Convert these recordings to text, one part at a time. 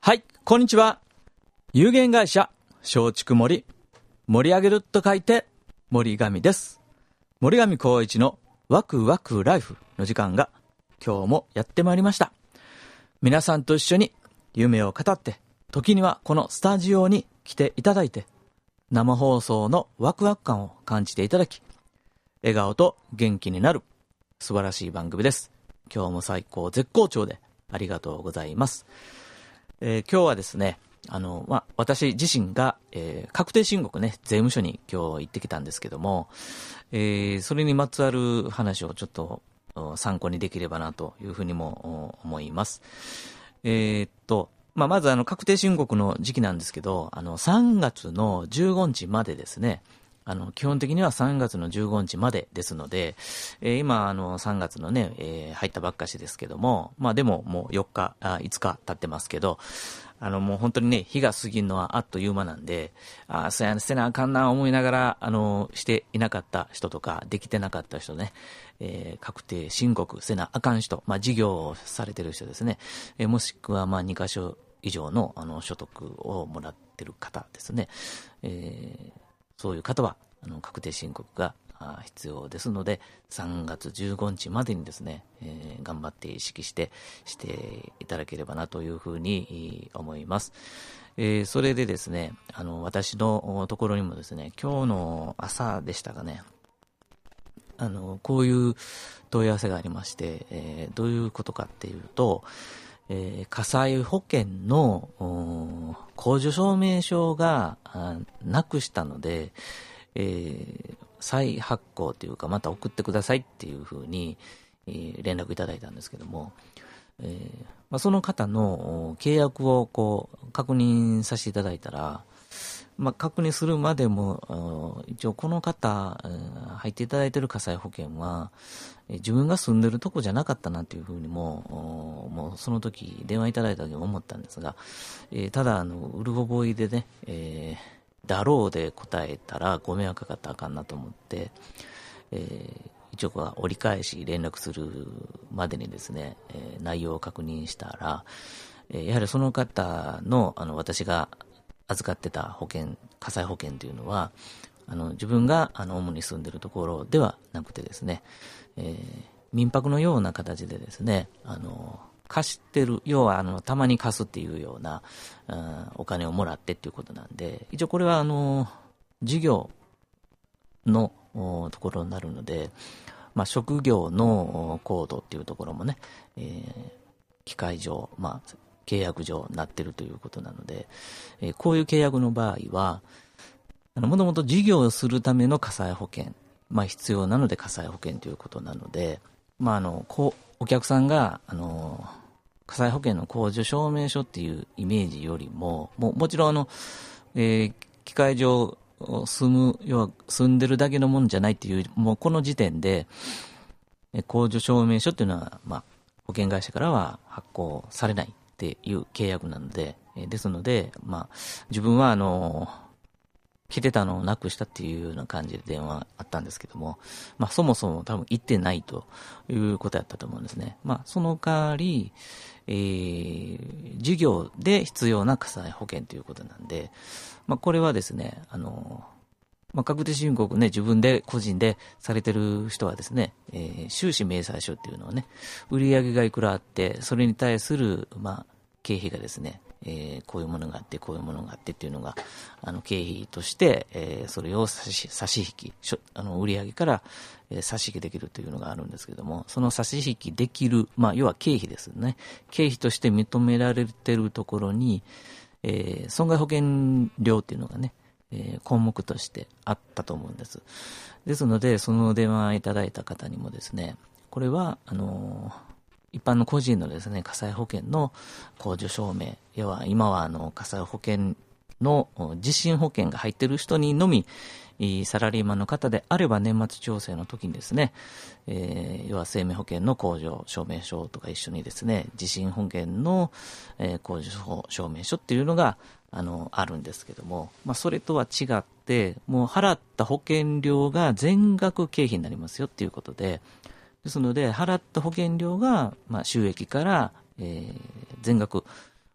はい、こんにちは。有限会社松竹森、盛り上げると書いて森上です。森上光一のワクワクライフの時間が今日もやってまいりました。皆さんと一緒に夢を語って、時にはこのスタジオに来ていただいて、生放送のワクワク感を感じていただき、笑顔と元気になる素晴らしい番組です。今日も最高絶好調でありがとうございます。今日はですね、私自身が、確定申告ね、税務署に今日行ってきたんですけども、それにまつわる話をちょっと参考にできればなというふうにも思います。まず確定申告の時期なんですけど、3月の15日までですね、基本的には3月の15日までですので、今3月のね、入ったばっかしですけども、でももう4日、5日経ってますけど、もう本当にね、日が過ぎるのはあっという間なんで、そうやせなあかんな思いながら、していなかった人とか、できてなかった人ね、確定申告せなあかん人、事業をされてる人ですね、もしくは2カ所以上の所得をもらってる方ですね、そういう方は確定申告が必要ですので、3月15日までにですね、頑張って意識していただければなというふうに思います。それでですね、私のところにもですね、今日の朝でしたかね、こういう問い合わせがありまして、どういうことかっていうと、火災保険の控除証明書がなくしたので、再発行というかまた送ってくださいっていうふうに、連絡いただいたんですけども、その方の契約を確認させていただいたら、確認するまでも一応この方入っていただいている火災保険は自分が住んでるとこじゃなかったなというふうにもうその時電話いただいた時に思ったんですが、ただうる覚えでね、だろうで答えたらご迷惑かかったらあかんなと思って、一応折り返し連絡するまでにですね、内容を確認したら、やはりその方の私が預かってた保険、火災保険というのは自分が主に住んでいるところではなくてですね、民泊のような形でですね、貸してる、要はたまに貸すっていうようなお金をもらってっていうことなんで、一応これは事業のところになるので、職業のコードっていうところもね、機械上、契約上なってるということなので、こういう契約の場合はもともと事業をするための火災保険、必要なので火災保険ということなので、お客さんが火災保険の控除証明書っていうイメージよりも、もちろん機械上要は住んでるだけのもんじゃないっていう、もうこの時点で控除証明書っていうのは、保険会社からは発行されないっていう契約なので、ですので、自分は来てたのをなくしたっていうような感じで電話あったんですけども、そもそも多分行ってないということやったと思うんですね。その代わり、事業で必要な火災保険ということなんで、これはですね、確定申告ね、自分で個人でされてる人はですね、収支明細書っていうのをね、売上がいくらあって、それに対する経費がですね、こういうものがあってこういうものがあってっていうのが経費として、それを差し引き売上から差し引きできるというのがあるんですけども、その差し引きできる、要は経費ですね、経費として認められているところに、損害保険料っていうのがね、項目としてあったと思うんです。ですので、その電話いただいた方にもですね、これは一般の個人のですね、火災保険の控除証明、要は今は火災保険の地震保険が入っている人にのみ、サラリーマンの方であれば年末調整の時にですね、要は生命保険の控除証明書とか一緒にですね、地震保険の控除証明書っていうのがあるんですけども、それとは違って、もう払った保険料が全額経費になりますよっていうことで、ですので払った保険料が収益から全額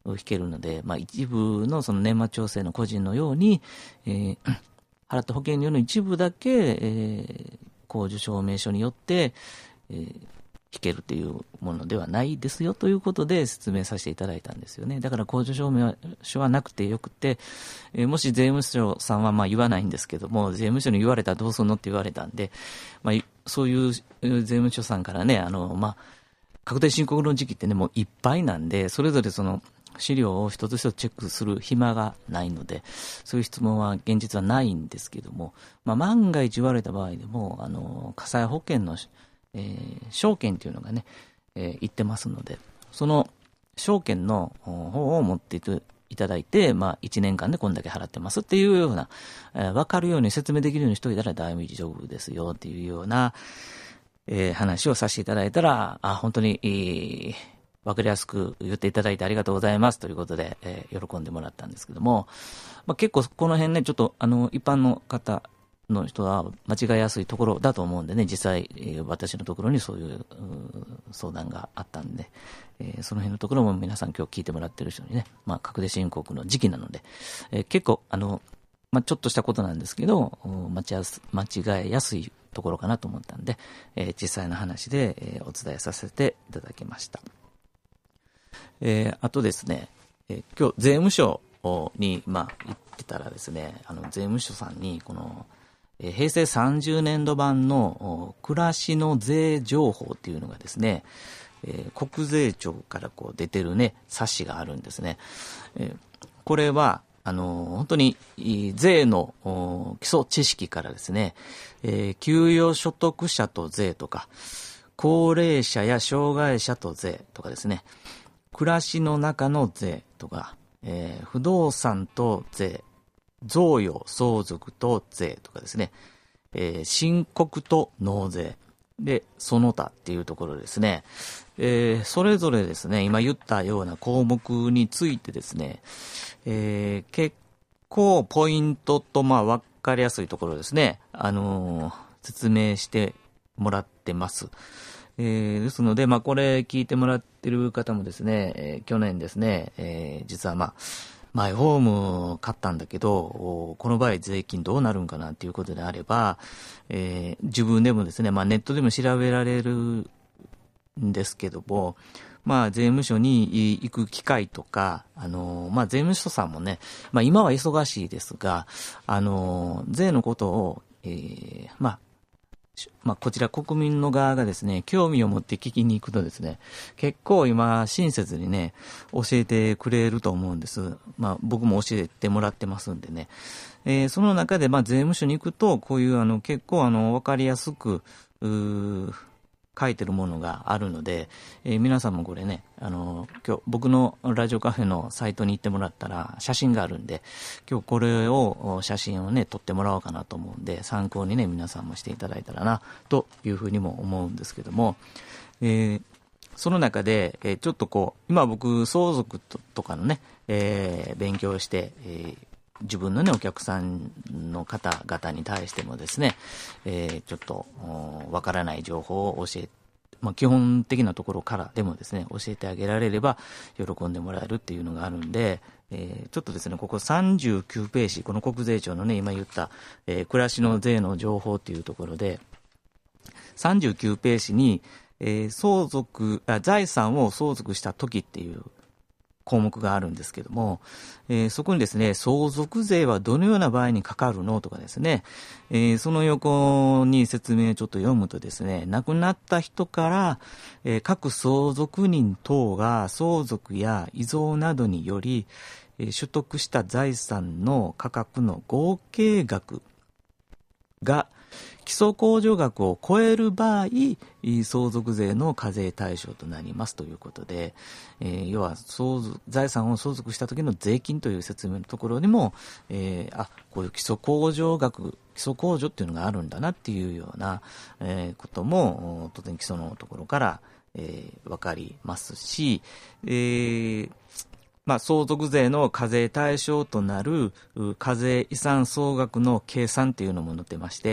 引けるので、一部のその年末調整の個人のように、払った保険料の一部だけ、控除証明書によって、引けるというものではないですよということで説明させていただいたんですよね。だから控除証明書はなくてよくて、もし税務署さんは言わないんですけども、税務署に言われたらどうするのって言われたんで、そういう税務署さんからね、確定申告の時期ってね、もういっぱいなんで、それぞれその資料を一つ一つチェックする暇がないので、そういう質問は現実はないんですけども、万が一言われた場合でも、火災保険の証券というのがね、言ってますので、その証券の方を持っていただいて、1年間でこんだけ払ってますっていうような、分かるように説明できるようにしておいたら大丈夫ですよっていうような、話をさせていただいたら、本当に、分かりやすく言っていただいてありがとうございますということで、喜んでもらったんですけども、結構この辺ね、ちょっと一般の方の人は間違いやすいところだと思うんでね、実際、私のところにそういう相談があったんで、その辺のところも皆さん今日聞いてもらってる人にね、確定申告の時期なので、結構ちょっとしたことなんですけど、間違いやすいところかなと思ったんで、実際の話で、お伝えさせていただきました。あとですね、今日税務署に行ってたらですね、税務署さんにこの平成30年度版の暮らしの税情報っていうのがですね、国税庁から出てるね冊子があるんですね。これは本当に税の基礎知識からですね、給与所得者と税とか、高齢者や障害者と税とかですね、暮らしの中の税とか、不動産と税、贈与相続と税とかですね、申告と納税でその他っていうところですね、それぞれですね、今言ったような項目についてですね、結構ポイントと分かりやすいところですね、説明してもらってます。ですので、これ聞いてもらってる方もですね、去年ですね、実はマイホーム買ったんだけど、この場合税金どうなるんかなっていうことであれば、自分でもですね、ネットでも調べられるんですけども、税務署に行く機会とか、税務署さんもね、今は忙しいですが、税のことを、こちら国民の側がですね、興味を持って聞きに行くとですね、結構今親切にね、教えてくれると思うんです。僕も教えてもらってますんでね。その中で税務署に行くと、こういう結構わかりやすく、書いてるものがあるので、皆さんもこれね、今日僕のラジオカフェのサイトに行ってもらったら写真があるんで、今日これを写真をね撮ってもらおうかなと思うんで、参考にね皆さんもしていただいたらなというふうにも思うんですけども、その中で、ちょっと今僕相続とかのね、勉強して、自分のねお客さんの方々に対してもですね、ちょっとわからない情報を教えて、基本的なところからでもですね教えてあげられれば喜んでもらえるっていうのがあるんで、ちょっとですねここ39ページ、この国税庁のね今言った、暮らしの税の情報っていうところで39ページに、財産を相続した時っていう項目があるんですけども、そこにですね、相続税はどのような場合にかかるのとかですね、その横に説明をちょっと読むとですね、亡くなった人から、各相続人等が相続や遺贈などにより、取得した財産の価格の合計額が基礎控除額を超える場合、相続税の課税対象となりますということで、要は財産を相続した時の税金という説明のところにも、こういう基礎控除額、基礎控除っていうのがあるんだなっていうような、ことも当然基礎のところから、分かりますし、相続税の課税対象となる課税遺産総額の計算っていうのも載ってまして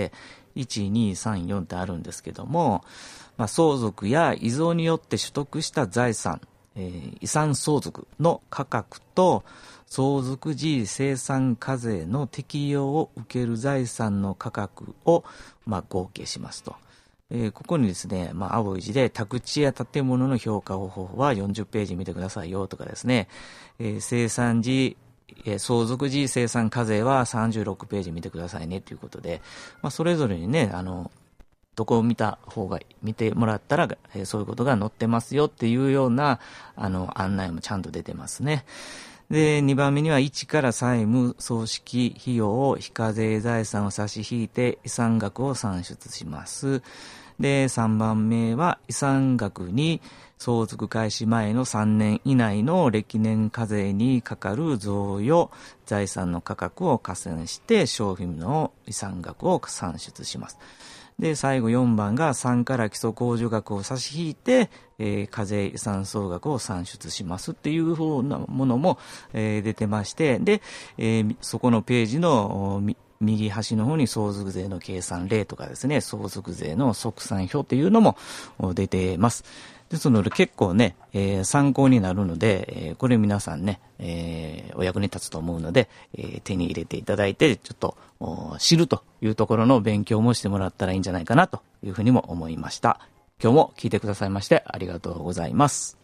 、1、2、3、4ってあるんですけども、相続や遺贈によって取得した財産、 遺産相続の価格と相続時精算課税の適用を受ける財産の価格を、合計しますと。ここにですね、青い字で宅地や建物の評価方法は40ページ見てくださいよとかですね、生産時、相続時精算課税は36ページ見てくださいねということで、それぞれにね、どこを見てもらったら、そういうことが載ってますよっていうような、案内もちゃんと出てますね。で、2番目には1から債務、葬式、費用、非課税財産を差し引いて遺産額を算出します。で、3番目は遺産額に相続開始前の3年以内の歴年課税にかかる贈与、財産の価格を加算して商品の遺産額を算出します。で、最後4番が3から基礎控除額を差し引いて、課税遺産総額を算出しますっていうふうなものも、出てまして、で、そこのページの右端の方に相続税の計算例とかですね、相続税の測算表っていうのも出てます。ですので結構ね、参考になるので、これ皆さんね、お役に立つと思うので、手に入れていただいて、ちょっと知るというところの勉強もしてもらったらいいんじゃないかなというふうにも思いました。今日も聞いてくださいましてありがとうございます。